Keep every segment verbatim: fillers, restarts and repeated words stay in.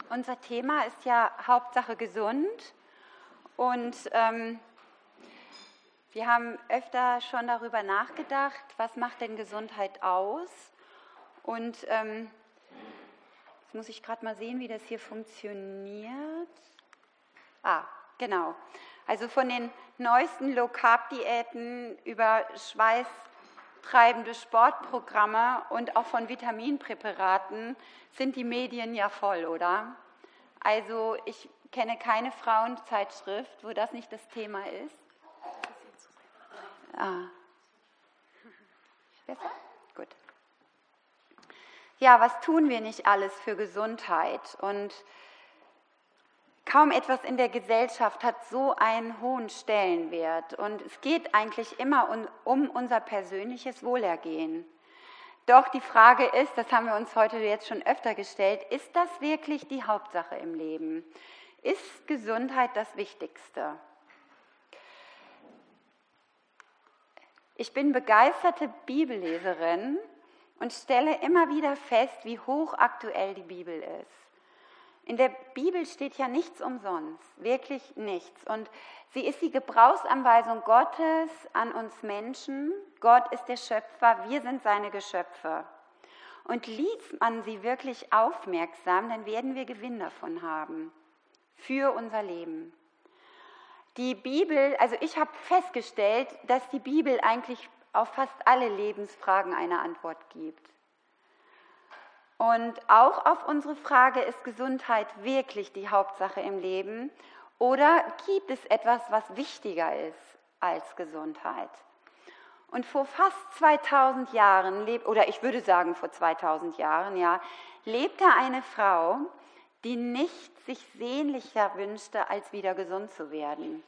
Unser Thema ist ja Hauptsache gesund und ähm, wir haben öfter schon darüber nachgedacht, was macht denn Gesundheit aus? Und ähm, jetzt muss ich gerade mal sehen, wie das hier funktioniert. Ah, genau. Also von den neuesten Low-Carb-Diäten über schweißtreibende Sportprogramme und auch von Vitaminpräparaten sind die Medien ja voll, oder? Also ich kenne keine Frauenzeitschrift, wo das nicht das Thema ist. Ah. Besser? Gut. Ja, was tun wir nicht alles für Gesundheit? Und kaum etwas in der Gesellschaft hat so einen hohen Stellenwert. Und es geht eigentlich immer um, um unser persönliches Wohlergehen. Doch die Frage ist, das haben wir uns heute jetzt schon öfter gestellt, ist das wirklich die Hauptsache im Leben? Ist Gesundheit das Wichtigste? Ich bin begeisterte Bibelleserin und stelle immer wieder fest, wie hochaktuell die Bibel ist. In der Bibel steht ja nichts umsonst, wirklich nichts. Und sie ist die Gebrauchsanweisung Gottes an uns Menschen. Gott ist der Schöpfer, wir sind seine Geschöpfe. Und liest man sie wirklich aufmerksam, dann werden wir Gewinn davon haben für unser Leben. Die Bibel, also ich habe festgestellt, dass die Bibel eigentlich auf fast alle Lebensfragen eine Antwort gibt. Und auch auf unsere Frage, ist Gesundheit wirklich die Hauptsache im Leben oder gibt es etwas, was wichtiger ist als Gesundheit? Und vor fast zweitausend Jahren, oder ich würde sagen vor zweitausend Jahren, ja, lebte eine Frau, die nichts sich sehnlicher wünschte, als wieder gesund zu werden.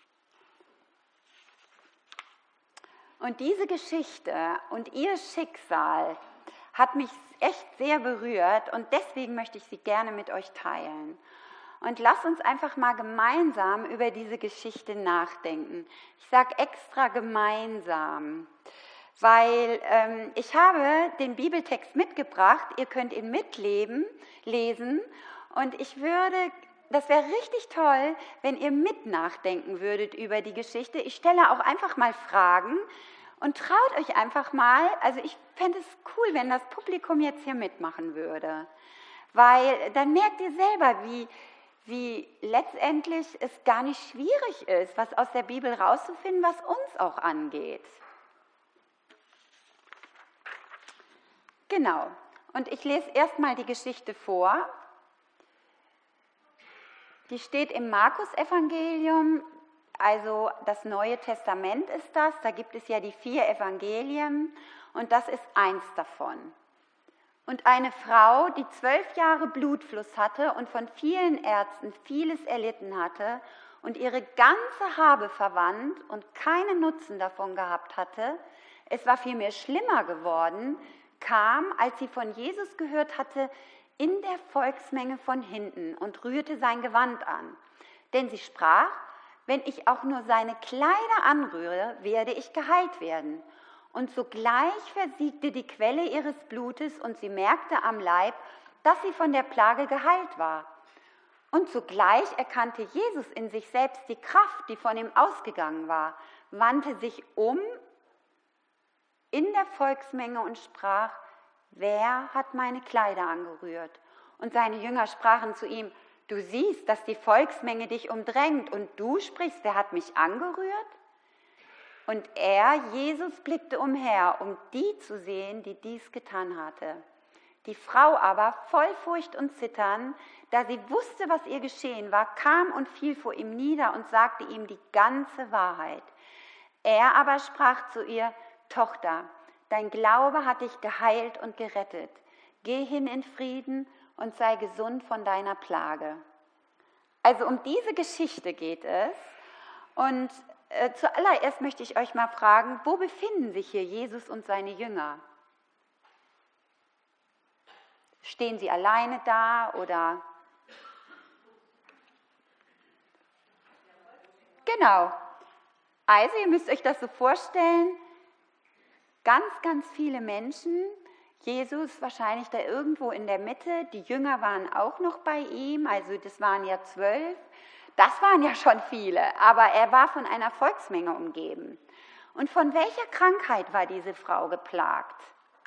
Und diese Geschichte und ihr Schicksal hat mich echt sehr berührt und deswegen möchte ich sie gerne mit euch teilen. Und lasst uns einfach mal gemeinsam über diese Geschichte nachdenken. Ich sage extra gemeinsam, weil ähm, ich habe den Bibeltext mitgebracht, ihr könnt ihn mitleben, lesen und ich würde, das wäre richtig toll, wenn ihr mit nachdenken würdet über die Geschichte. Ich stelle auch einfach mal Fragen. Und traut euch einfach mal, also ich fände es cool, wenn das Publikum jetzt hier mitmachen würde, weil dann merkt ihr selber, wie, wie letztendlich es gar nicht schwierig ist, was aus der Bibel rauszufinden, was uns auch angeht. Genau, und ich lese erstmal die Geschichte vor. Die steht im Markus-Evangelium. Also das Neue Testament ist das, da gibt es ja die vier Evangelien und das ist eins davon. Und eine Frau, die zwölf Jahre Blutfluss hatte und von vielen Ärzten vieles erlitten hatte und ihre ganze Habe verwandt und keinen Nutzen davon gehabt hatte, es war vielmehr schlimmer geworden, kam, als sie von Jesus gehört hatte, in der Volksmenge von hinten und rührte sein Gewand an. Denn sie sprach: Wenn ich auch nur seine Kleider anrühre, werde ich geheilt werden. Und sogleich versiegte die Quelle ihres Blutes und sie merkte am Leib, dass sie von der Plage geheilt war. Und sogleich erkannte Jesus in sich selbst die Kraft, die von ihm ausgegangen war, wandte sich um in der Volksmenge und sprach: Wer hat meine Kleider angerührt? Und seine Jünger sprachen zu ihm: Du siehst, dass die Volksmenge dich umdrängt und du sprichst, wer hat mich angerührt? Und er, Jesus, blickte umher, um die zu sehen, die dies getan hatte. Die Frau aber, voll Furcht und Zittern, da sie wusste, was ihr geschehen war, kam und fiel vor ihm nieder und sagte ihm die ganze Wahrheit. Er aber sprach zu ihr: Tochter, dein Glaube hat dich geheilt und gerettet. Geh hin in Frieden und sei gesund von deiner Plage. Also um diese Geschichte geht es. Und äh, zuallererst möchte ich euch mal fragen, wo befinden sich hier Jesus und seine Jünger? Stehen sie alleine da oder? Genau. Also ihr müsst euch das so vorstellen, ganz, ganz viele Menschen. Jesus wahrscheinlich da irgendwo in der Mitte. Die Jünger waren auch noch bei ihm, also das waren ja zwölf. Das waren ja schon viele, aber er war von einer Volksmenge umgeben. Und von welcher Krankheit war diese Frau geplagt?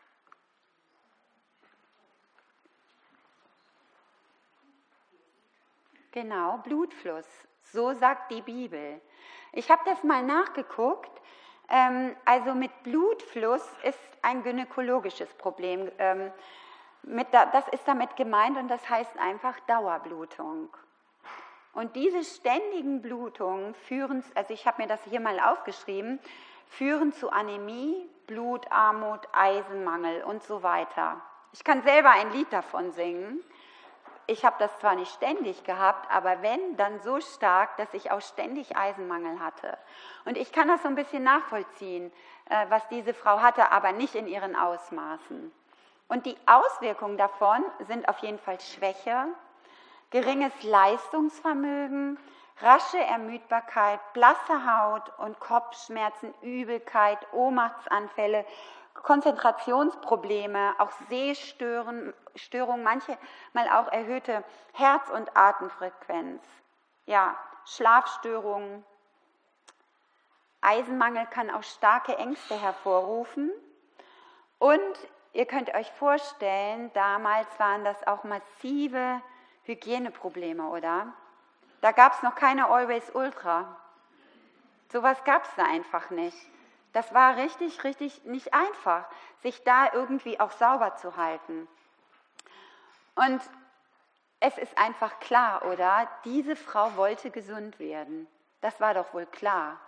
Genau, Blutfluss. So sagt die Bibel. Ich habe das mal nachgeguckt. Ähm, also mit Blutfluss ist ein gynäkologisches Problem. Ähm, mit da, das ist damit gemeint und das heißt einfach Dauerblutung. Und diese ständigen Blutungen führen, also ich habe mir das hier mal aufgeschrieben, führen zu Anämie, Blutarmut, Eisenmangel und so weiter. Ich kann selber ein Lied davon singen. Ich habe das zwar nicht ständig gehabt, aber wenn, dann so stark, dass ich auch ständig Eisenmangel hatte. Und ich kann das so ein bisschen nachvollziehen, was diese Frau hatte, aber nicht in ihren Ausmaßen. Und die Auswirkungen davon sind auf jeden Fall Schwäche, geringes Leistungsvermögen, rasche Ermüdbarkeit, blasse Haut und Kopfschmerzen, Übelkeit, Ohnmachtsanfälle, Konzentrationsprobleme, auch Sehstörungen, manchmal auch erhöhte Herz- und Atemfrequenz, ja, Schlafstörungen. Eisenmangel kann auch starke Ängste hervorrufen. Und ihr könnt euch vorstellen, damals waren das auch massive Hygieneprobleme, oder? Da gab es noch keine Always Ultra. Sowas gab es da einfach nicht. Das war richtig, richtig nicht einfach, sich da irgendwie auch sauber zu halten. Und es ist einfach klar, oder? Diese Frau wollte gesund werden. Das war doch wohl klar.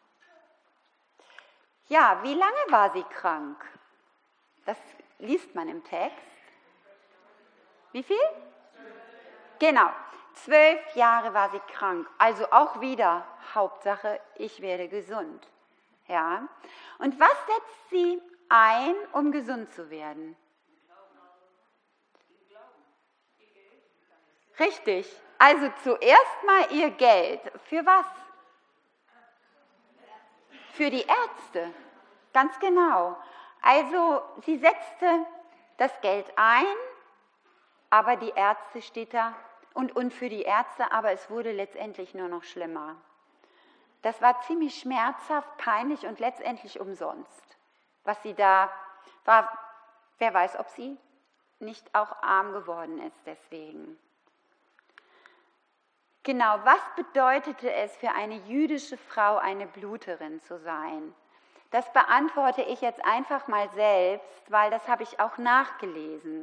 Ja, wie lange war sie krank? Das liest man im Text. Wie viel? Genau, zwölf Jahre war sie krank. Also auch wieder Hauptsache, ich werde gesund. Ja. Und was setzt sie ein, um gesund zu werden? Richtig. Also zuerst mal ihr Geld. Für was? Für die Ärzte. Ganz genau. Also sie setzte das Geld ein, aber die Ärzte steht da und, und für die Ärzte, aber es wurde letztendlich nur noch schlimmer. Das war ziemlich schmerzhaft, peinlich und letztendlich umsonst. Was sie da war, wer weiß, ob sie nicht auch arm geworden ist deswegen. Genau, was bedeutete es für eine jüdische Frau, eine Bluterin zu sein? Das beantworte ich jetzt einfach mal selbst, weil das habe ich auch nachgelesen.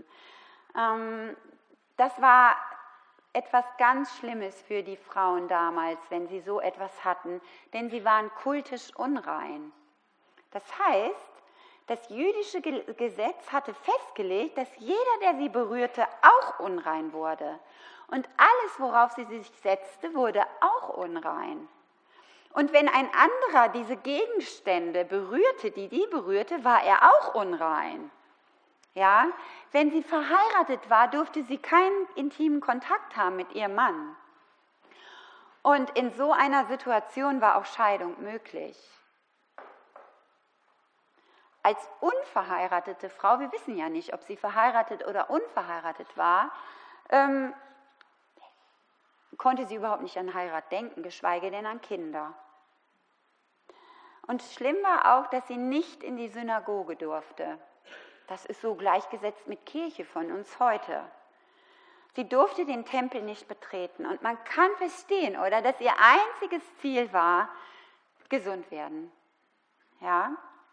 Das war etwas ganz Schlimmes für die Frauen damals, wenn sie so etwas hatten, denn sie waren kultisch unrein. Das heißt, das jüdische Gesetz hatte festgelegt, dass jeder, der sie berührte, auch unrein wurde. Und alles, worauf sie sich setzte, wurde auch unrein. Und wenn ein anderer diese Gegenstände berührte, die die berührte, war er auch unrein. Ja? Wenn sie verheiratet war, durfte sie keinen intimen Kontakt haben mit ihrem Mann. Und in so einer Situation war auch Scheidung möglich. Als unverheiratete Frau, wir wissen ja nicht, ob sie verheiratet oder unverheiratet war, ähm, konnte sie überhaupt nicht an Heirat denken, geschweige denn an Kinder. Und schlimm war auch, dass sie nicht in die Synagoge durfte. Das ist so gleichgesetzt mit Kirche von uns heute. Sie durfte den Tempel nicht betreten. Und man kann verstehen, oder, dass ihr einziges Ziel war, gesund werden. Ja?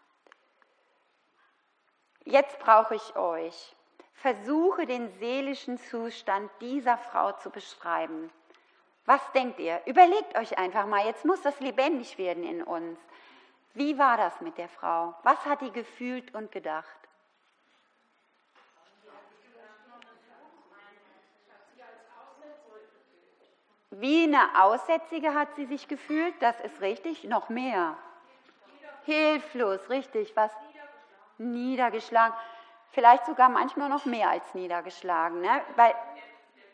Jetzt brauche ich euch. Versuche den seelischen Zustand dieser Frau zu beschreiben. Was denkt ihr? Überlegt euch einfach mal, jetzt muss das lebendig werden in uns. Wie war das mit der Frau? Was hat die gefühlt und gedacht? Wie eine Aussätzige hat sie sich gefühlt, das ist richtig, noch mehr. Hilflos, richtig, was? Niedergeschlagen. Vielleicht sogar manchmal noch mehr als niedergeschlagen, ne? Weil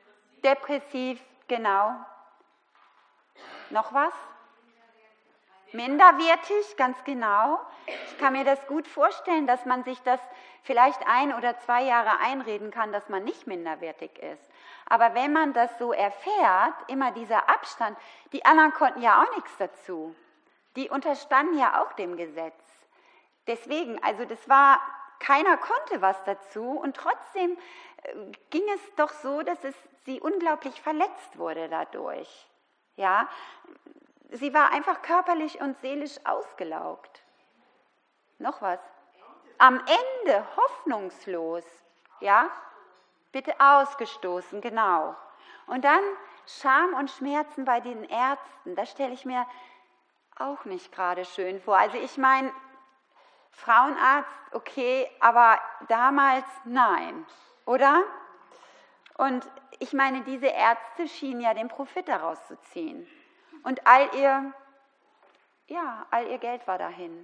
depressiv, genau. Noch was? Minderwertig, ganz genau. Ich kann mir das gut vorstellen, dass man sich das vielleicht ein oder zwei Jahre einreden kann, dass man nicht minderwertig ist. Aber wenn man das so erfährt, immer dieser Abstand, die anderen konnten ja auch nichts dazu. Die unterstanden ja auch dem Gesetz. Deswegen, also das war, keiner konnte was dazu und trotzdem ging es doch so, dass es sie unglaublich verletzt wurde dadurch. Ja, sie war einfach körperlich und seelisch ausgelaugt. Noch was? Am Ende hoffnungslos. Ja, bitte ausgestoßen, genau. Und dann Scham und Schmerzen bei den Ärzten. Das stelle ich mir auch nicht gerade schön vor. Also ich meine, Frauenarzt, okay, aber damals nein, oder? Und ich meine, diese Ärzte schienen ja den Profit daraus zu ziehen. Und all ihr, ja, all ihr Geld war dahin.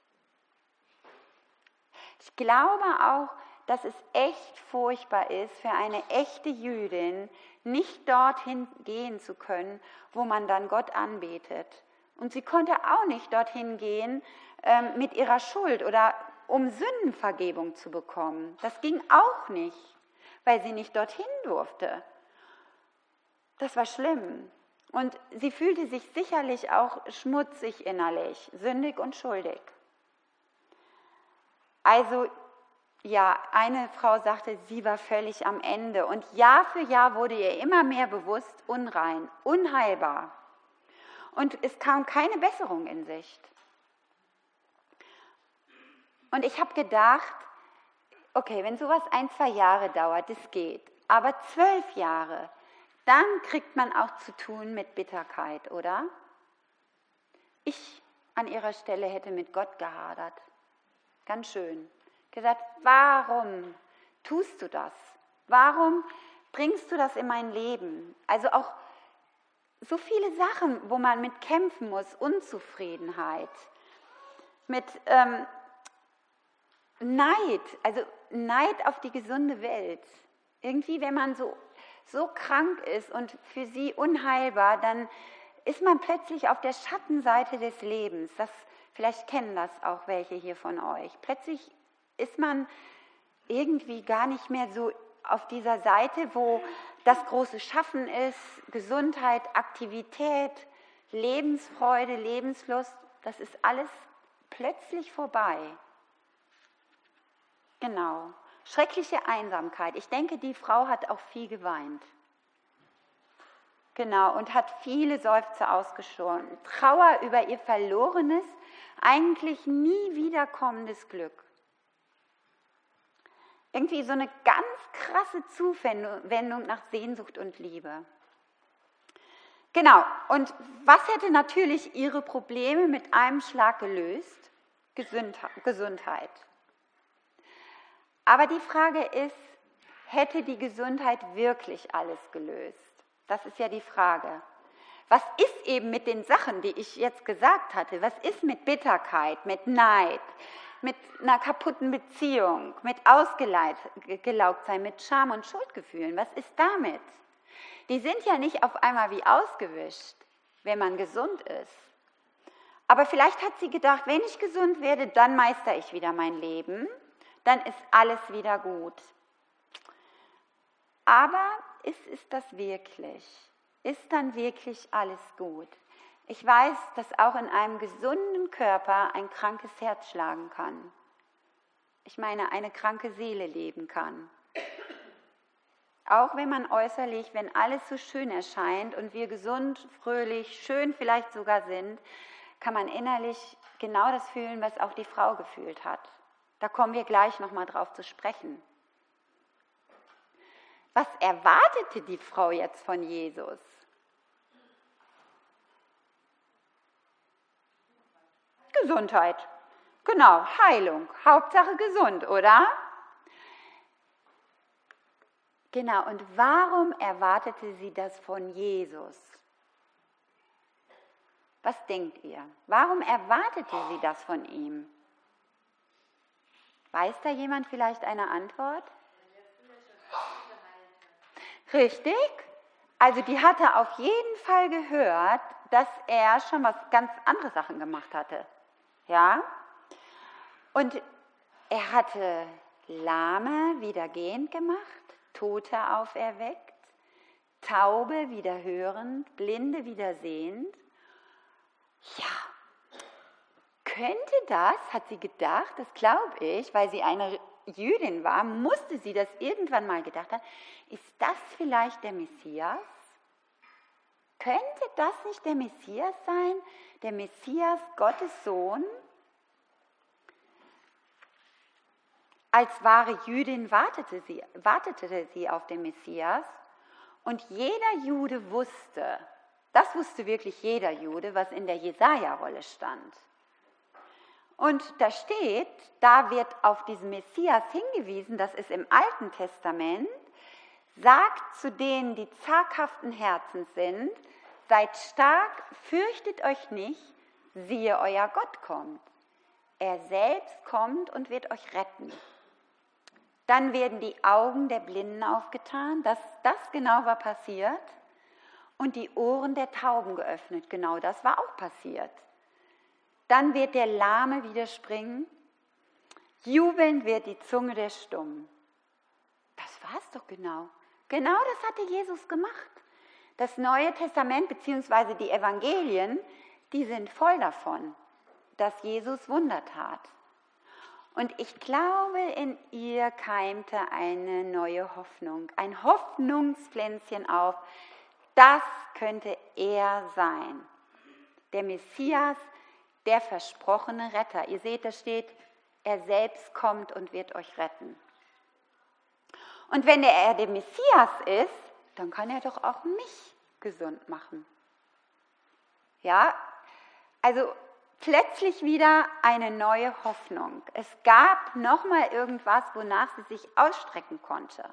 Ich glaube auch, dass es echt furchtbar ist, für eine echte Jüdin nicht dorthin gehen zu können, wo man dann Gott anbetet. Und sie konnte auch nicht dorthin gehen ähm, mit ihrer Schuld oder um Sündenvergebung zu bekommen. Das ging auch nicht, weil sie nicht dorthin durfte. Das war schlimm. Und sie fühlte sich sicherlich auch schmutzig innerlich, sündig und schuldig. Also, ja, eine Frau sagte, sie war völlig am Ende. Und Jahr für Jahr wurde ihr immer mehr bewusst, unrein, unheilbar. Und es kam keine Besserung in Sicht. Und ich habe gedacht, okay, wenn sowas ein, zwei Jahre dauert, das geht. Aber zwölf Jahre, dann kriegt man auch zu tun mit Bitterkeit, oder? Ich an ihrer Stelle hätte mit Gott gehadert. Ganz schön. Gesagt, warum tust du das? Warum bringst du das in mein Leben? Also auch so viele Sachen, wo man mit kämpfen muss, Unzufriedenheit, mit ähm, Neid, also Neid auf die gesunde Welt. Irgendwie, wenn man so, so krank ist und für sie unheilbar, dann ist man plötzlich auf der Schattenseite des Lebens. Das, vielleicht kennen das auch welche hier von euch. Plötzlich ist man irgendwie gar nicht mehr so auf dieser Seite, wo das große Schaffen ist, Gesundheit, Aktivität, Lebensfreude, Lebenslust. Das ist alles plötzlich vorbei. Genau. Schreckliche Einsamkeit. Ich denke, die Frau hat auch viel geweint. Genau, und hat viele Seufzer ausgesprochen. Trauer über ihr verlorenes, eigentlich nie wiederkommendes Glück. Irgendwie so eine ganz krasse Zuwendung nach Sehnsucht und Liebe. Genau, und was hätte natürlich ihre Probleme mit einem Schlag gelöst? Gesundheit. Aber die Frage ist, hätte die Gesundheit wirklich alles gelöst? Das ist ja die Frage. Was ist eben mit den Sachen, die ich jetzt gesagt hatte? Was ist mit Bitterkeit, mit Neid, mit einer kaputten Beziehung, mit Ausgelaugtsein, mit Scham und Schuldgefühlen? Was ist damit? Die sind ja nicht auf einmal wie ausgewischt, wenn man gesund ist. Aber vielleicht hat sie gedacht, wenn ich gesund werde, dann meistere ich wieder mein Leben, dann ist alles wieder gut. Aber ist es das wirklich? Ist dann wirklich alles gut? Ich weiß, dass auch in einem gesunden Körper ein krankes Herz schlagen kann. Ich meine, eine kranke Seele leben kann. Auch wenn man äußerlich, wenn alles so schön erscheint und wir gesund, fröhlich, schön vielleicht sogar sind, kann man innerlich genau das fühlen, was auch die Frau gefühlt hat. Da kommen wir gleich nochmal drauf zu sprechen. Was erwartete die Frau jetzt von Jesus? Gesundheit. Genau, Heilung. Hauptsache gesund, oder? Genau, und warum erwartete sie das von Jesus? Was denkt ihr? Warum erwartete sie das von ihm? Weiß da jemand vielleicht eine Antwort? Richtig, also die hatte auf jeden Fall gehört, dass er schon was ganz andere Sachen gemacht hatte. Ja? Und er hatte Lahme wieder gehend gemacht, Tote auferweckt, Taube wieder hörend, Blinde wieder sehend. Ja, könnte das, hat sie gedacht, das glaube ich, weil sie eine Jüdin war, musste sie das irgendwann mal gedacht haben, ist das vielleicht der Messias? Könnte das nicht der Messias sein? Der Messias, Gottes Sohn? Als wahre Jüdin wartete sie, wartete sie auf den Messias und jeder Jude wusste, das wusste wirklich jeder Jude, was in der Jesaja-Rolle stand. Und da steht, da wird auf diesen Messias hingewiesen, das ist im Alten Testament, sagt zu denen, die zaghaften Herzens sind, seid stark, fürchtet euch nicht, siehe, euer Gott kommt. Er selbst kommt und wird euch retten. Dann werden die Augen der Blinden aufgetan, das, das genau war passiert, und die Ohren der Tauben geöffnet, genau das war auch passiert. Dann wird der Lahme wieder springen, jubelnd wird die Zunge der Stummen. Das war es doch genau. Genau das hatte Jesus gemacht. Das Neue Testament bzw. die Evangelien, die sind voll davon, dass Jesus Wunder tat. Und ich glaube, in ihr keimte eine neue Hoffnung, ein Hoffnungspflänzchen auf. Das könnte er sein, der Messias, der versprochene Retter. Ihr seht, da steht, er selbst kommt und wird euch retten. Und wenn er der Messias ist, dann kann er doch auch mich gesund machen. Ja, also plötzlich wieder eine neue Hoffnung. Es gab nochmal irgendwas, wonach sie sich ausstrecken konnte.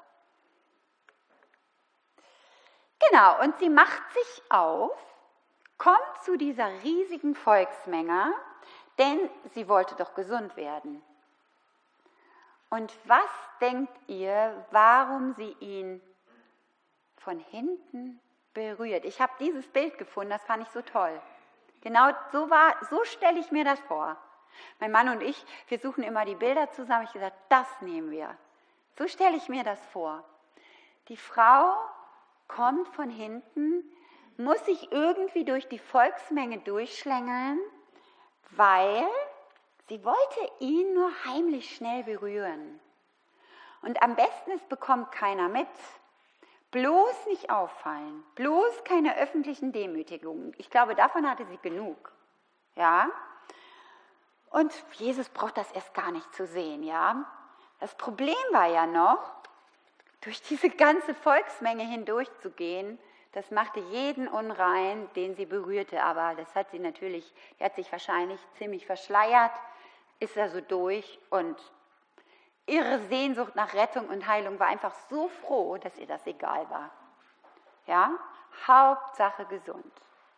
Genau, und sie macht sich auf, kommt zu dieser riesigen Volksmenge, denn sie wollte doch gesund werden. Und was denkt ihr, warum sie ihn von hinten berührt? Ich habe dieses Bild gefunden, das fand ich so toll. Genau so, war, so stelle ich mir das vor. Mein Mann und ich, wir suchen immer die Bilder zusammen. Ich habe gesagt, das nehmen wir. So stelle ich mir das vor. Die Frau kommt von hinten, muss sich irgendwie durch die Volksmenge durchschlängeln, weil sie wollte ihn nur heimlich schnell berühren. Und am besten, es bekommt keiner mit. Bloß nicht auffallen, bloß keine öffentlichen Demütigungen. Ich glaube, davon hatte sie genug. Ja? Und Jesus braucht das erst gar nicht zu sehen. Ja? Das Problem war ja noch, durch diese ganze Volksmenge hindurchzugehen, das machte jeden unrein, den sie berührte. Aber das hat sie natürlich, die hat sich wahrscheinlich ziemlich verschleiert, ist da so durch und ihre Sehnsucht nach Rettung und Heilung war einfach so froh, dass ihr das egal war. Ja, Hauptsache gesund.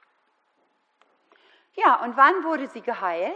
Ja, und wann wurde sie geheilt?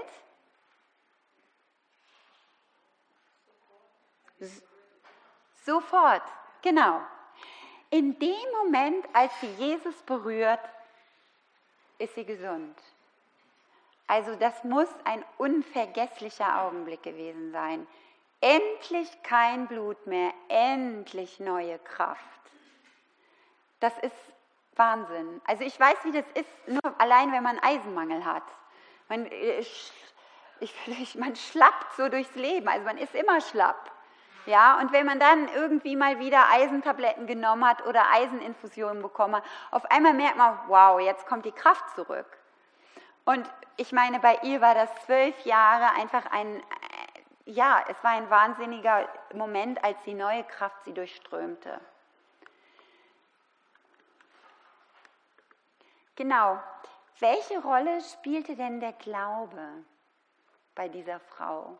S- Sofort, genau. In dem Moment, als sie Jesus berührt, ist sie gesund. Also das muss ein unvergesslicher Augenblick gewesen sein. Endlich kein Blut mehr, endlich neue Kraft. Das ist Wahnsinn. Also ich weiß, wie das ist, nur allein, wenn man Eisenmangel hat. Man, ich, ich, man schlappt so durchs Leben, also man ist immer schlapp. Ja, und wenn man dann irgendwie mal wieder Eisentabletten genommen hat oder Eiseninfusionen bekommen hat, auf einmal merkt man, wow, jetzt kommt die Kraft zurück. Und ich meine, bei ihr war das zwölf Jahre einfach ein, ja, es war ein wahnsinniger Moment, als die neue Kraft sie durchströmte. Genau, welche Rolle spielte denn der Glaube bei dieser Frau?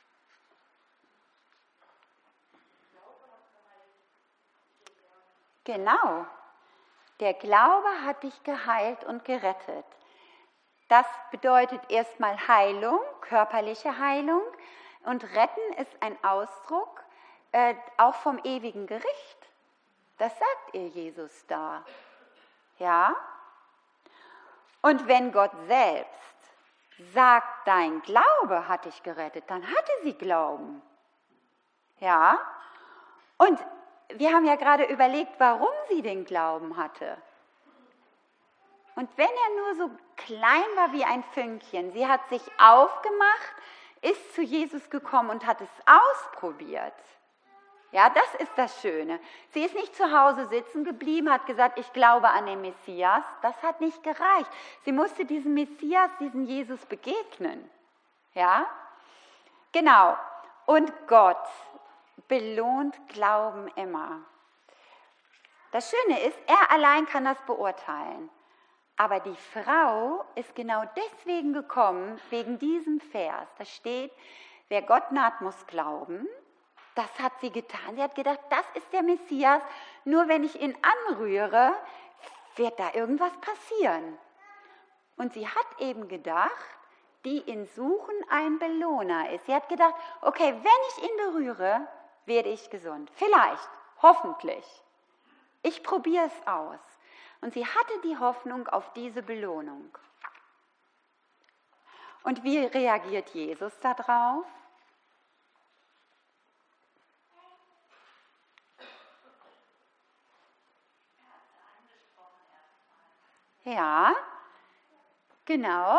Genau, der Glaube hat dich geheilt und gerettet. Das bedeutet erstmal Heilung, körperliche Heilung. Und retten ist ein Ausdruck äh, auch vom ewigen Gericht. Das sagt ihr Jesus da. Ja? Und wenn Gott selbst sagt, dein Glaube hat dich gerettet, dann hatte sie Glauben. Ja? Und wir haben ja gerade überlegt, warum sie den Glauben hatte. Und wenn er nur so klein war wie ein Fünkchen, sie hat sich aufgemacht, ist zu Jesus gekommen und hat es ausprobiert. Ja, das ist das Schöne. Sie ist nicht zu Hause sitzen geblieben, hat gesagt, ich glaube an den Messias. Das hat nicht gereicht. Sie musste diesem Messias, diesem Jesus begegnen. Ja, genau. Und Gott belohnt Glauben immer. Das Schöne ist, er allein kann das beurteilen. Aber die Frau ist genau deswegen gekommen, wegen diesem Vers. Da steht, wer Gott naht, muss glauben. Das hat sie getan. Sie hat gedacht, das ist der Messias. Nur wenn ich ihn anrühre, wird da irgendwas passieren. Und sie hat eben gedacht, die ihn suchen, ein Belohner ist. Sie hat gedacht, okay, wenn ich ihn berühre, werde ich gesund. Vielleicht, hoffentlich. Ich probiere es aus. Und sie hatte die Hoffnung auf diese Belohnung. Und wie reagiert Jesus darauf? Ja, genau.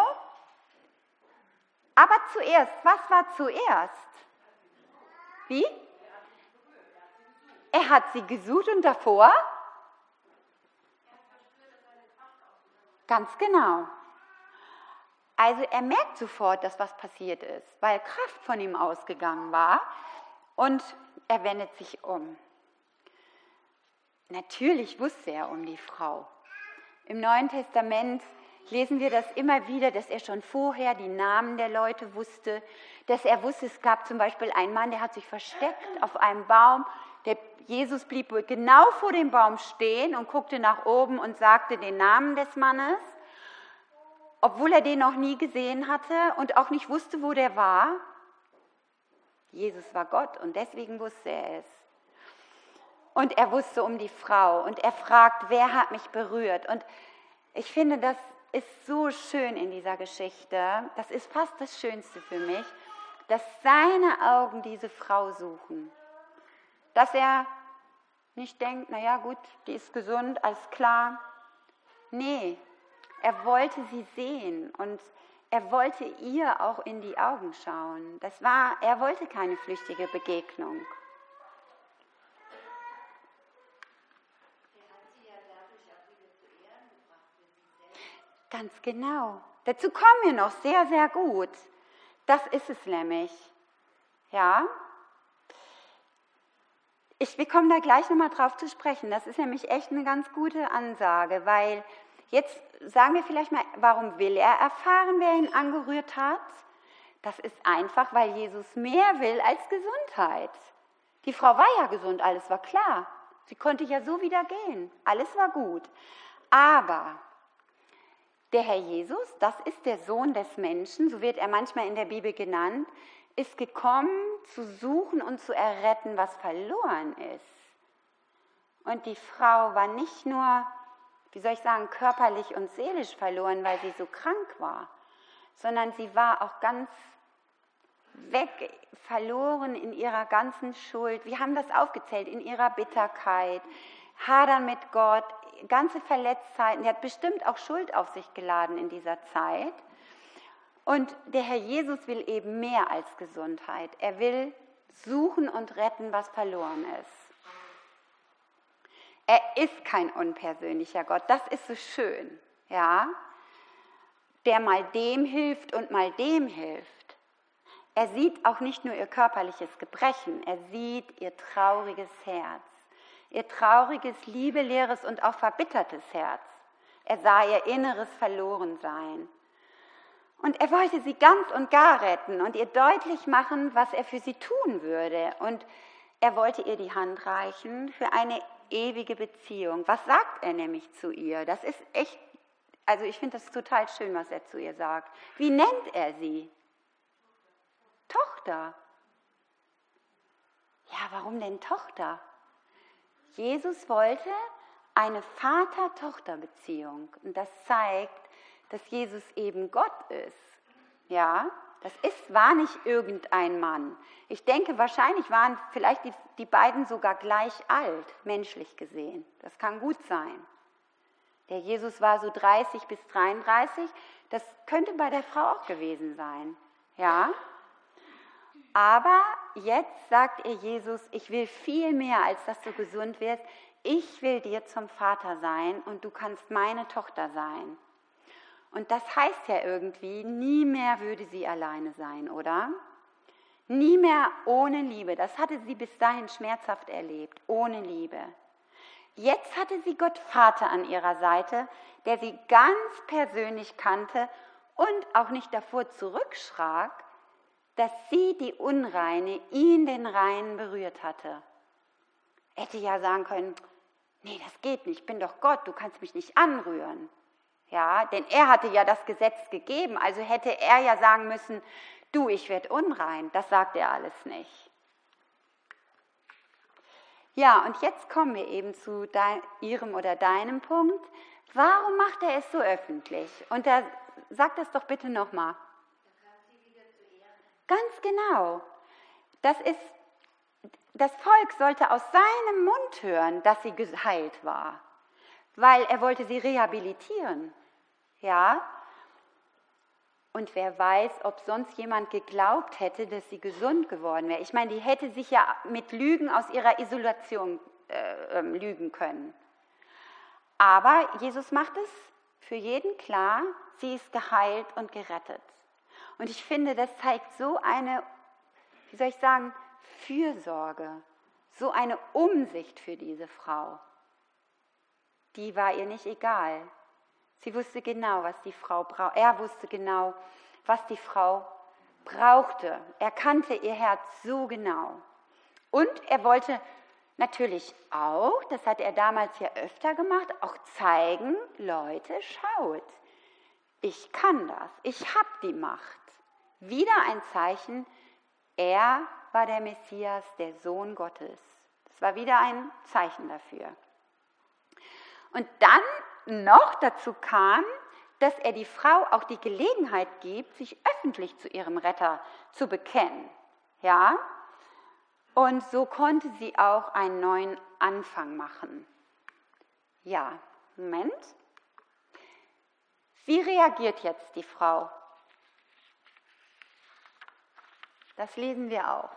Aber zuerst, was war zuerst? Wie? Er hat sie gesucht und davor? Ganz genau. Also er merkt sofort, dass was passiert ist, weil Kraft von ihm ausgegangen war und er wendet sich um. Natürlich wusste er um die Frau. Im Neuen Testament lesen wir das immer wieder, dass er schon vorher die Namen der Leute wusste, dass er wusste, es gab zum Beispiel einen Mann, der hat sich versteckt auf einem Baum. Der Jesus blieb genau vor dem Baum stehen und guckte nach oben und sagte den Namen des Mannes, obwohl er den noch nie gesehen hatte und auch nicht wusste, wo der war. Jesus war Gott und deswegen wusste er es. Und er wusste um die Frau und er fragt, wer hat mich berührt? Und ich finde, das ist so schön in dieser Geschichte, das ist fast das Schönste für mich, dass seine Augen diese Frau suchen. Dass er nicht denkt, naja gut, die ist gesund, alles klar. Nee, er wollte sie sehen und er wollte ihr auch in die Augen schauen. Das war, er wollte keine flüchtige Begegnung. Ganz genau. Dazu kommen wir noch sehr, sehr gut. Das ist es nämlich. Ja. Ich, wir kommen da gleich nochmal drauf zu sprechen. Das ist nämlich echt eine ganz gute Ansage, weil jetzt sagen wir vielleicht mal, warum will er erfahren, wer ihn angerührt hat? Das ist einfach, weil Jesus mehr will als Gesundheit. Die Frau war ja gesund, alles war klar. Sie konnte ja so wieder gehen. Alles war gut. Aber der Herr Jesus, das ist der Sohn des Menschen, so wird er manchmal in der Bibel genannt, ist gekommen, zu suchen und zu erretten, was verloren ist. Und die Frau war nicht nur, wie soll ich sagen, körperlich und seelisch verloren, weil sie so krank war, sondern sie war auch ganz weg, verloren in ihrer ganzen Schuld. Wir haben das aufgezählt, in ihrer Bitterkeit, Hadern mit Gott, ganze Verletztheiten. Sie hat bestimmt auch Schuld auf sich geladen in dieser Zeit. Und der Herr Jesus will eben mehr als Gesundheit. Er will suchen und retten, was verloren ist. Er ist kein unpersönlicher Gott. Das ist so schön, ja, der mal dem hilft und mal dem hilft. Er sieht auch nicht nur ihr körperliches Gebrechen, er sieht ihr trauriges Herz. Ihr trauriges, liebeleeres und auch verbittertes Herz. Er sah ihr inneres Verlorensein. Und er wollte sie ganz und gar retten und ihr deutlich machen, was er für sie tun würde. Und er wollte ihr die Hand reichen für eine ewige Beziehung. Was sagt er nämlich zu ihr? Das ist echt, also ich finde das total schön, was er zu ihr sagt. Wie nennt er sie? Tochter. Ja, warum denn Tochter? Jesus wollte eine Vater-Tochter-Beziehung. Und das zeigt, dass Jesus eben Gott ist. Ja, das ist, war nicht irgendein Mann. Ich denke, wahrscheinlich waren vielleicht die, die beiden sogar gleich alt, menschlich gesehen. Das kann gut sein. Der Jesus war so dreißig bis dreiunddreißig. Das könnte bei der Frau auch gewesen sein. Ja. Aber jetzt sagt ihr Jesus, ich will viel mehr, als dass du gesund wirst. Ich will dir zum Vater sein und du kannst meine Tochter sein. Und das heißt ja irgendwie, nie mehr würde sie alleine sein, oder? Nie mehr ohne Liebe. Das hatte sie bis dahin schmerzhaft erlebt, ohne Liebe. Jetzt hatte sie Gott Vater an ihrer Seite, der sie ganz persönlich kannte und auch nicht davor zurückschrak, dass sie, die Unreine, ihn, den Reinen, berührt hatte. Er hätte ja sagen können, nee, das geht nicht, ich bin doch Gott, du kannst mich nicht anrühren. Ja, denn er hatte ja das Gesetz gegeben, also hätte er ja sagen müssen, du, ich werde unrein. Das sagt er alles nicht. Ja, und jetzt kommen wir eben zu dein, ihrem oder deinem Punkt. Warum macht er es so öffentlich? Und da sag das doch bitte nochmal. Ganz genau. Das ist, das Volk sollte aus seinem Mund hören, dass sie geheilt war, weil er wollte sie rehabilitieren. Ja? Und wer weiß, ob sonst jemand geglaubt hätte, dass sie gesund geworden wäre. Ich meine, die hätte sich ja mit Lügen aus ihrer Isolation äh, ähm, lügen können. Aber Jesus macht es für jeden klar, sie ist geheilt und gerettet. Und ich finde, das zeigt so eine, wie soll ich sagen, Fürsorge, so eine Umsicht für diese Frau. Die war ihr nicht egal. Sie wusste genau, was die Frau brauchte. Er wusste genau, was die Frau brauchte. Er kannte ihr Herz so genau. Und er wollte natürlich auch, das hat er damals ja öfter gemacht, auch zeigen, Leute, schaut, ich kann das, ich habe die Macht. Wieder ein Zeichen, er war der Messias, der Sohn Gottes. Das war wieder ein Zeichen dafür. Und dann noch dazu kam, dass er die Frau auch die Gelegenheit gibt, sich öffentlich zu ihrem Retter zu bekennen. Ja? Und so konnte sie auch einen neuen Anfang machen. Ja, Moment. Wie reagiert jetzt die Frau? Das lesen wir auch.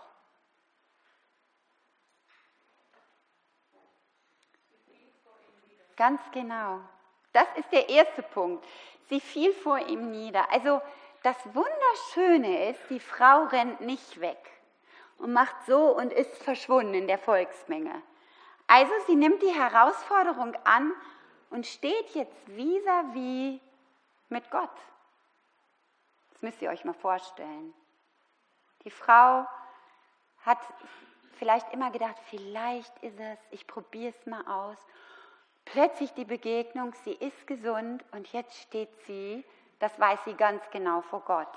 Ganz genau. Das ist der erste Punkt. Sie fiel vor ihm nieder. Also das Wunderschöne ist, die Frau rennt nicht weg und macht so und ist verschwunden in der Volksmenge. Also sie nimmt die Herausforderung an und steht jetzt vis-à-vis mit Gott. Das müsst ihr euch mal vorstellen. Die Frau hat vielleicht immer gedacht, vielleicht ist es, ich probiere es mal aus. Plötzlich die Begegnung, sie ist gesund und jetzt steht sie, das weiß sie ganz genau, vor Gott.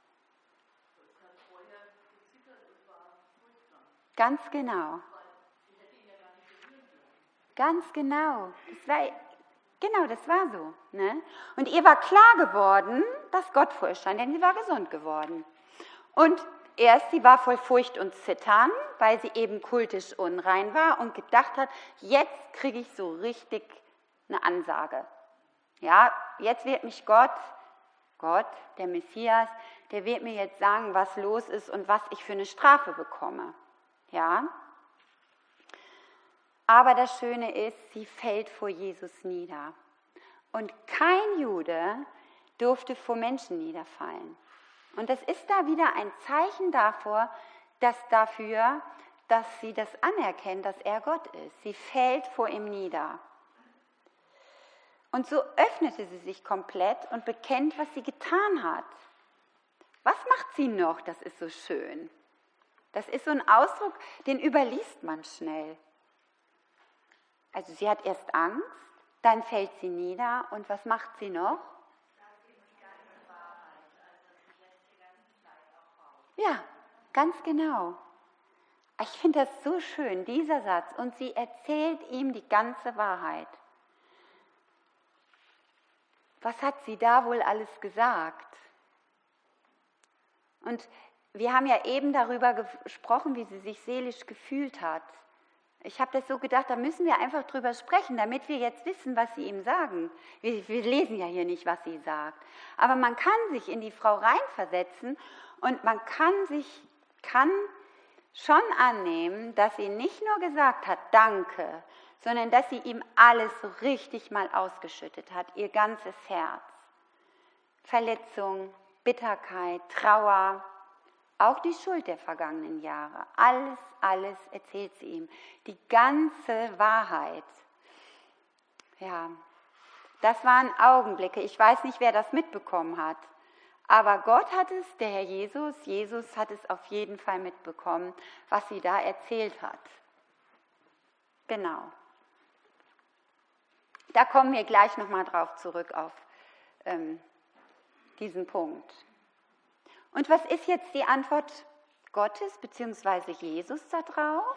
Ganz genau. Ganz genau. Das war, genau, das war so. Ne? Und ihr war klar geworden, dass Gott vor ihr stand, denn sie war gesund geworden. Und erst, sie war voll Furcht und Zittern, weil sie eben kultisch unrein war und gedacht hat, jetzt kriege ich so richtig eine Ansage. Ja, jetzt wird mich Gott, Gott, der Messias, der wird mir jetzt sagen, was los ist und was ich für eine Strafe bekomme. Ja. Aber das Schöne ist, sie fällt vor Jesus nieder. Und kein Jude durfte vor Menschen niederfallen. Und das ist da wieder ein Zeichen davor, dass dafür, dass sie das anerkennt, dass er Gott ist. Sie fällt vor ihm nieder. Und so öffnete sie sich komplett und bekennt, was sie getan hat. Was macht sie noch? Das ist so schön. Das ist so ein Ausdruck, den überliest man schnell. Also sie hat erst Angst, dann fällt sie nieder und was macht sie noch? Ja, ganz genau. Ich finde das so schön, dieser Satz. Und sie erzählt ihm die ganze Wahrheit. was hat sie da wohl alles gesagt? Und wir haben ja eben darüber gesprochen, wie sie sich seelisch gefühlt hat. Ich habe das so gedacht, da müssen wir einfach drüber sprechen, damit wir jetzt wissen, was sie ihm sagen. Wir, wir lesen ja hier nicht, was sie sagt. Aber man kann sich in die Frau reinversetzen und man kann sich, kann schon annehmen, dass sie nicht nur gesagt hat, danke, sondern dass sie ihm alles so richtig mal ausgeschüttet hat, ihr ganzes Herz. Verletzung, Bitterkeit, Trauer, auch die Schuld der vergangenen Jahre, alles, alles erzählt sie ihm. Die ganze Wahrheit. Ja, das waren Augenblicke. Ich weiß nicht, wer das mitbekommen hat. Aber Gott hat es, der Herr Jesus, Jesus hat es auf jeden Fall mitbekommen, was sie da erzählt hat. Genau. Da kommen wir gleich nochmal drauf zurück auf ähm, diesen Punkt. Und was ist jetzt die Antwort Gottes bzw. Jesus da drauf?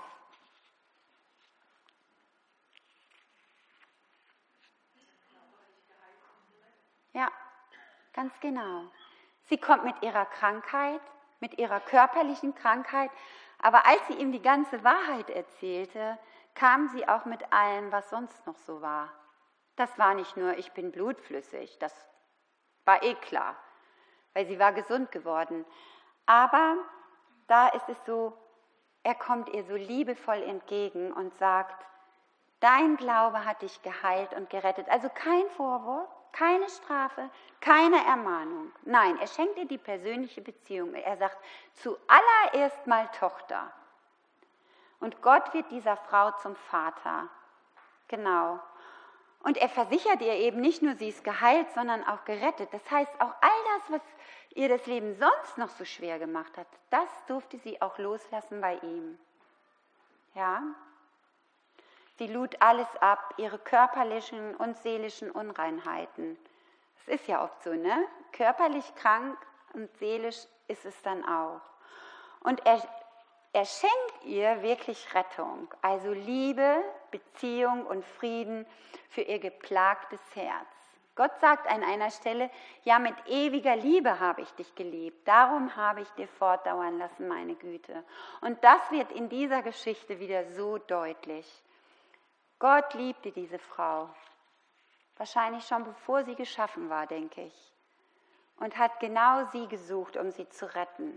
Ja, ganz genau. Sie kommt mit ihrer Krankheit, mit ihrer körperlichen Krankheit, aber als sie ihm die ganze Wahrheit erzählte, kam sie auch mit allem, was sonst noch so war. Das war nicht nur, ich bin blutflüssig, das war eh klar, weil sie war gesund geworden. Aber da ist es so, er kommt ihr so liebevoll entgegen und sagt, dein Glaube hat dich geheilt und gerettet. Also kein Vorwurf, keine Strafe, keine Ermahnung. Nein, er schenkt ihr die persönliche Beziehung. Er sagt, zuallererst mal Tochter. Und Gott wird dieser Frau zum Vater. Genau. Und er versichert ihr eben nicht nur, sie ist geheilt, sondern auch gerettet. Das heißt, auch all das, was ihr das Leben sonst noch so schwer gemacht hat, das durfte sie auch loslassen bei ihm. Ja? Sie lud alles ab, ihre körperlichen und seelischen Unreinheiten. Das ist ja oft so, ne? Körperlich krank und seelisch ist es dann auch. Und er, er schenkt ihr wirklich Rettung, also Liebe, Beziehung und Frieden für ihr geplagtes Herz. Gott sagt an einer Stelle, ja, mit ewiger Liebe habe ich dich geliebt, darum habe ich dir fortdauern lassen, meine Güte. Und das wird in dieser Geschichte wieder so deutlich. Gott liebte diese Frau, wahrscheinlich schon bevor sie geschaffen war, denke ich, und hat genau sie gesucht, um sie zu retten.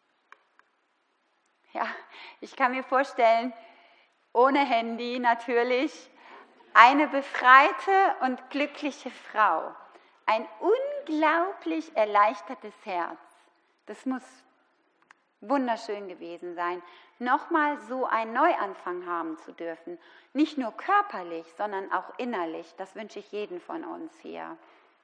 Ja, ich kann mir vorstellen, ohne Handy natürlich, eine befreite und glückliche Frau, ein unglaublich erleichtertes Herz. Das muss wunderschön gewesen sein, nochmal so einen Neuanfang haben zu dürfen. Nicht nur körperlich, sondern auch innerlich. Das wünsche ich jedem von uns hier.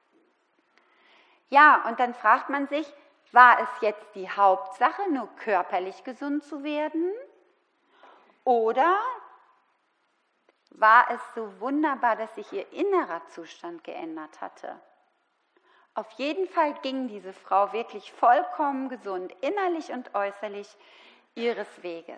Ja, und dann fragt man sich, war es jetzt die Hauptsache, nur körperlich gesund zu werden? Oder war es so wunderbar, dass sich ihr innerer Zustand geändert hatte? Auf jeden Fall ging diese Frau wirklich vollkommen gesund, innerlich und äußerlich ihres Weges.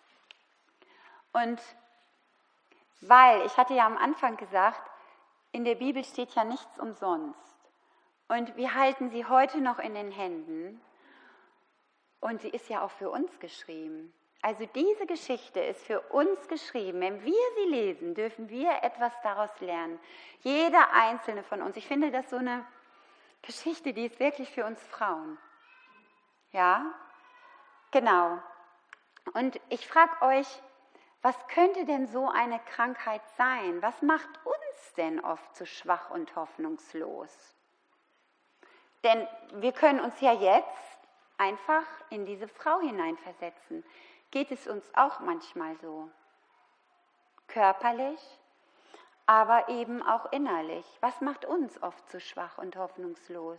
Und weil, ich hatte ja am Anfang gesagt, in der Bibel steht ja nichts umsonst. Und wir halten sie heute noch in den Händen. Und sie ist ja auch für uns geschrieben. Also diese Geschichte ist für uns geschrieben. Wenn wir sie lesen, dürfen wir etwas daraus lernen. Jeder einzelne von uns. Ich finde das so eine Geschichte, die ist wirklich für uns Frauen. Ja, genau. Und ich frage euch, was könnte denn so eine Krankheit sein? Was macht uns denn oft so schwach und hoffnungslos? Denn wir können uns ja jetzt einfach in diese Frau hineinversetzen. Geht es uns auch manchmal so? Körperlich, aber eben auch innerlich. Was macht uns oft so schwach und hoffnungslos?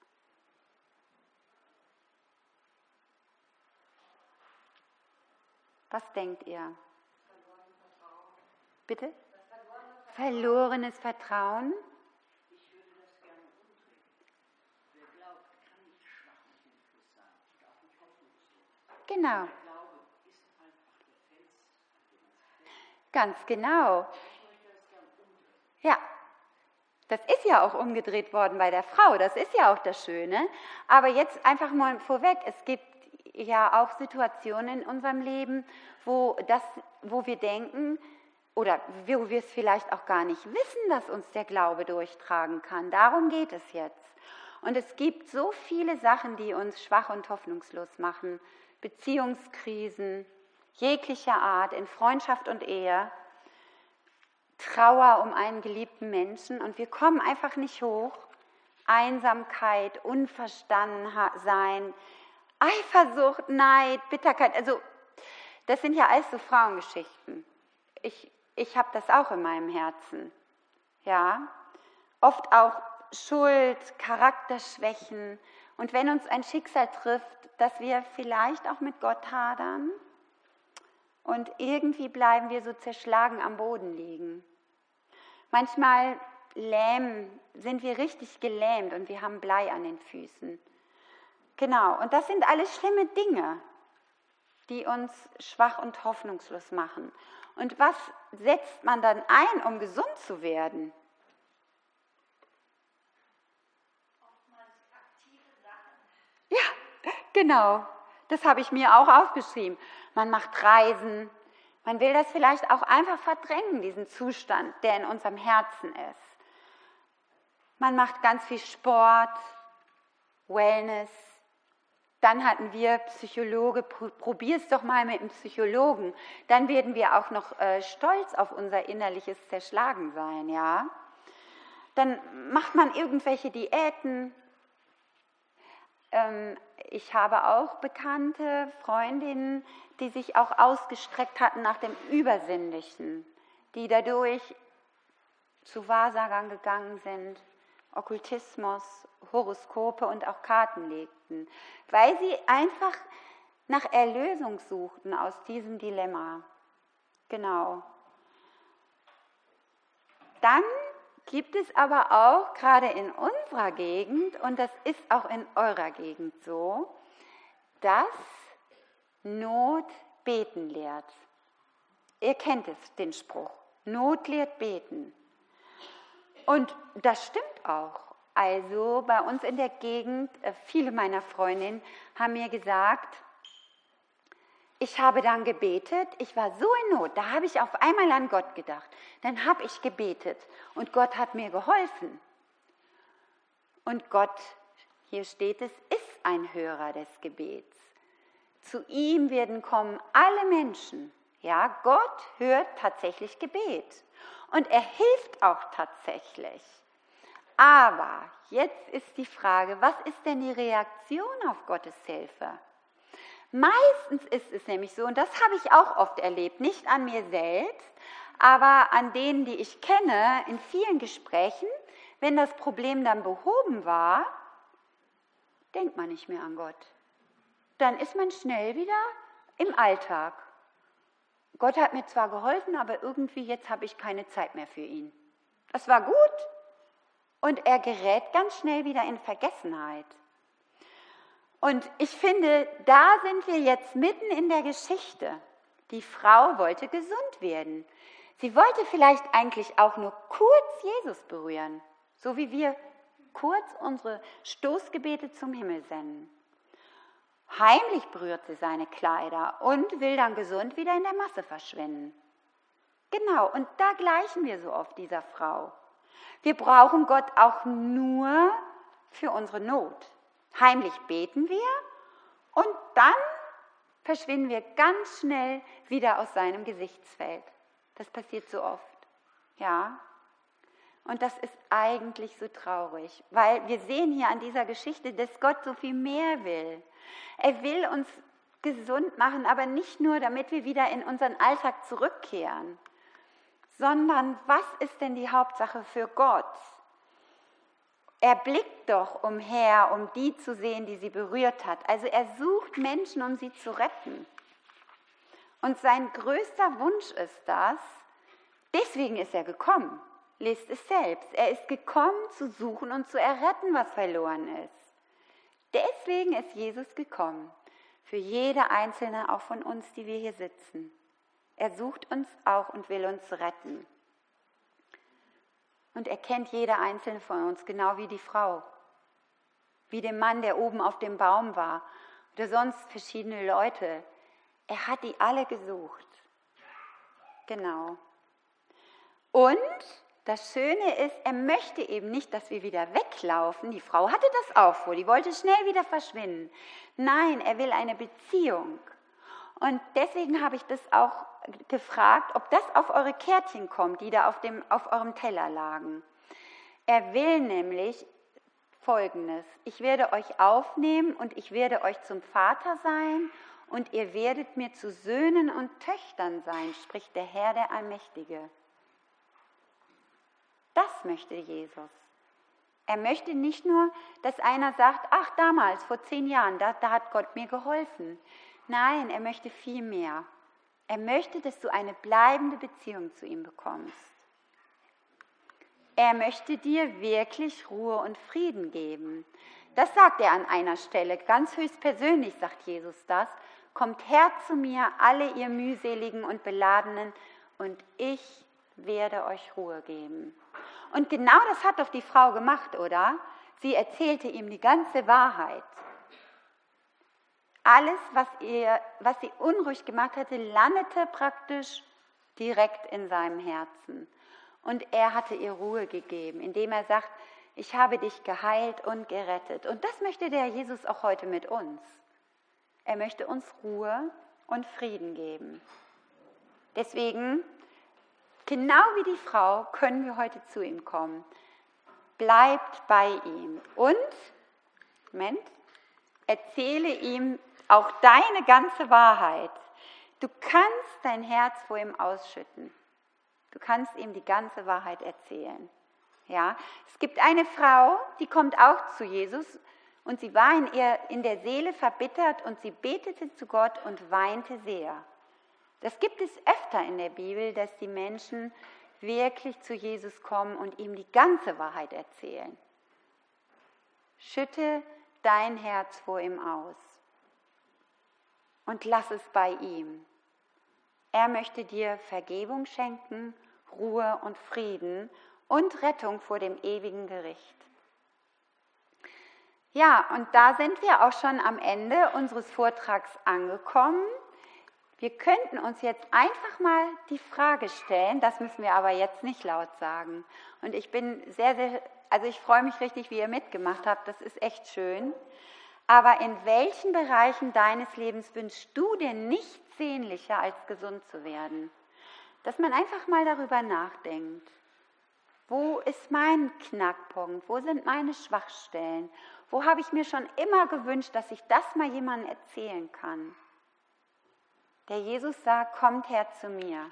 Was denkt ihr? Bitte? Verlorenes Vertrauen? Ich würde das gerne umdrehen. Wer glaubt, kann nicht schwach und hilflos sein und auch nicht hoffnungslos. Genau. Der Glaube ist einfach der Fels, an dem man sich hält. Ganz genau. Ich möchte das gerne umdrehen. Ja. Das ist ja auch umgedreht worden bei der Frau, das ist ja auch das Schöne. Aber jetzt einfach mal vorweg, es gibt ja auch Situationen in unserem Leben, wo, das, wo wir denken, oder wo wir es vielleicht auch gar nicht wissen, dass uns der Glaube durchtragen kann. Darum geht es jetzt. Und es gibt so viele Sachen, die uns schwach und hoffnungslos machen. Beziehungskrisen jeglicher Art, in Freundschaft und Ehe, Trauer um einen geliebten Menschen und wir kommen einfach nicht hoch. Einsamkeit, Unverstandensein, Eifersucht, Neid, Bitterkeit, also das sind ja alles so Frauengeschichten. Ich, ich habe das auch in meinem Herzen. Ja, oft auch Schuld, Charakterschwächen und wenn uns ein Schicksal trifft, dass wir vielleicht auch mit Gott hadern und irgendwie bleiben wir so zerschlagen am Boden liegen. Manchmal lähmen, sind wir richtig gelähmt und wir haben Blei an den Füßen. Genau, und das sind alles schlimme Dinge, die uns schwach und hoffnungslos machen. Und was setzt man dann ein, um gesund zu werden? Oftmals aktive Sachen. Ja, genau. Das habe ich mir auch aufgeschrieben. Man macht Reisen. Man will das vielleicht auch einfach verdrängen, diesen Zustand, der in unserem Herzen ist. Man macht ganz viel Sport, Wellness. Dann hatten wir Psychologe, probier es doch mal mit einem Psychologen. Dann werden wir auch noch äh, stolz auf unser innerliches Zerschlagensein, ja. Dann macht man irgendwelche Diäten. Ähm, ich habe auch bekannte Freundinnen, die sich auch ausgestreckt hatten nach dem Übersinnlichen, die dadurch zu Wahrsagern gegangen sind, Okkultismus, Horoskope und auch Karten legten, weil sie einfach nach Erlösung suchten aus diesem Dilemma. Genau. Dann gibt es aber auch gerade in unserer Gegend, und das ist auch in eurer Gegend so, dass Not beten lehrt. Ihr kennt es, den Spruch. Not lehrt beten. Und das stimmt auch. Also bei uns in der Gegend, viele meiner Freundinnen haben mir gesagt, ich habe dann gebetet, ich war so in Not, da habe ich auf einmal an Gott gedacht. Dann habe ich gebetet und Gott hat mir geholfen. Und Gott, hier steht es, ist ein Hörer des Gebets. Zu ihm werden kommen alle Menschen. Ja, Gott hört tatsächlich Gebet und er hilft auch tatsächlich. Aber jetzt ist die Frage, was ist denn die Reaktion auf Gottes Hilfe? Meistens ist es nämlich so, und das habe ich auch oft erlebt, nicht an mir selbst, aber an denen, die ich kenne, in vielen Gesprächen, wenn das Problem dann behoben war, denkt man nicht mehr an Gott. Dann ist man schnell wieder im Alltag. Gott hat mir zwar geholfen, aber irgendwie jetzt habe ich keine Zeit mehr für ihn. Das war gut und er gerät ganz schnell wieder in Vergessenheit. Und ich finde, da sind wir jetzt mitten in der Geschichte. Die Frau wollte gesund werden. Sie wollte vielleicht eigentlich auch nur kurz Jesus berühren, so wie wir kurz unsere Stoßgebete zum Himmel senden. Heimlich berührt sie seine Kleider und will dann gesund wieder in der Masse verschwinden. Genau, und da gleichen wir so oft dieser Frau. Wir brauchen Gott auch nur für unsere Not. Heimlich beten wir und dann verschwinden wir ganz schnell wieder aus seinem Gesichtsfeld. Das passiert so oft, ja. Und das ist eigentlich so traurig, weil wir sehen hier an dieser Geschichte, dass Gott so viel mehr will. Er will uns gesund machen, aber nicht nur, damit wir wieder in unseren Alltag zurückkehren, sondern was ist denn die Hauptsache für Gott? Er blickt doch umher, um die zu sehen, die sie berührt hat. Also er sucht Menschen, um sie zu retten. Und sein größter Wunsch ist das, deswegen ist er gekommen. Lest es selbst. Er ist gekommen, zu suchen und zu erretten, was verloren ist. Deswegen ist Jesus gekommen. Für jede einzelne, auch von uns, die wir hier sitzen. Er sucht uns auch und will uns retten. Und er kennt jede einzelne von uns, genau wie die Frau. Wie den Mann, der oben auf dem Baum war. Oder sonst verschiedene Leute. Er hat die alle gesucht. Genau. Und das Schöne ist, er möchte eben nicht, dass wir wieder weglaufen. Die Frau hatte das auch vor, die wollte schnell wieder verschwinden. Nein, er will eine Beziehung. Und deswegen habe ich das auch gefragt, ob das auf eure Kärtchen kommt, die da auf, dem, auf eurem Teller lagen. Er will nämlich Folgendes: Ich werde euch aufnehmen und ich werde euch zum Vater sein und ihr werdet mir zu Söhnen und Töchtern sein, spricht der Herr, der Allmächtige. Das möchte Jesus. Er möchte nicht nur, dass einer sagt, ach damals, vor zehn Jahren, da, da hat Gott mir geholfen. Nein, er möchte viel mehr. Er möchte, dass du eine bleibende Beziehung zu ihm bekommst. Er möchte dir wirklich Ruhe und Frieden geben. Das sagt er an einer Stelle, ganz höchstpersönlich sagt Jesus das. Kommt her zu mir, alle ihr mühseligen und beladenen, und ich werde euch Ruhe geben. Und genau das hat doch die Frau gemacht, oder? Sie erzählte ihm die ganze Wahrheit. Alles, was, ihr, was sie unruhig gemacht hatte, landete praktisch direkt in seinem Herzen. Und er hatte ihr Ruhe gegeben, indem er sagt, ich habe dich geheilt und gerettet. Und das möchte der Jesus auch heute mit uns. Er möchte uns Ruhe und Frieden geben. Deswegen, genau wie die Frau, können wir heute zu ihm kommen. Bleibt bei ihm und, Moment, erzähle ihm auch deine ganze Wahrheit. Du kannst dein Herz vor ihm ausschütten. Du kannst ihm die ganze Wahrheit erzählen. Ja? Es gibt eine Frau, die kommt auch zu Jesus und sie war in, ihr, in der Seele verbittert und sie betete zu Gott und weinte sehr. Das gibt es öfter in der Bibel, dass die Menschen wirklich zu Jesus kommen und ihm die ganze Wahrheit erzählen. Schütte dein Herz vor ihm aus und lass es bei ihm. Er möchte dir Vergebung schenken, Ruhe und Frieden und Rettung vor dem ewigen Gericht. Ja, und da sind wir auch schon am Ende unseres Vortrags angekommen. Wir könnten uns jetzt einfach mal die Frage stellen, das müssen wir aber jetzt nicht laut sagen. Und ich bin sehr, sehr, also ich freue mich richtig, wie ihr mitgemacht habt, das ist echt schön. Aber in welchen Bereichen deines Lebens wünschst du dir nichts sehnlicher, als gesund zu werden? Dass man einfach mal darüber nachdenkt. Wo ist mein Knackpunkt? Wo sind meine Schwachstellen? Wo habe ich mir schon immer gewünscht, dass ich das mal jemandem erzählen kann? Der Jesus sagt, kommt her zu mir.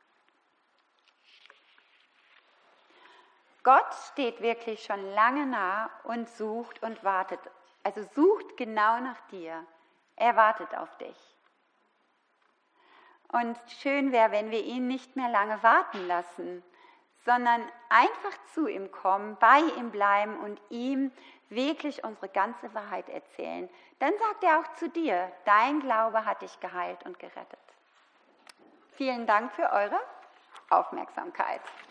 Gott steht wirklich schon lange nah und sucht und wartet. Also sucht genau nach dir. Er wartet auf dich. Und schön wäre, wenn wir ihn nicht mehr lange warten lassen, sondern einfach zu ihm kommen, bei ihm bleiben und ihm wirklich unsere ganze Wahrheit erzählen. Dann sagt er auch zu dir, dein Glaube hat dich geheilt und gerettet. Vielen Dank für eure Aufmerksamkeit.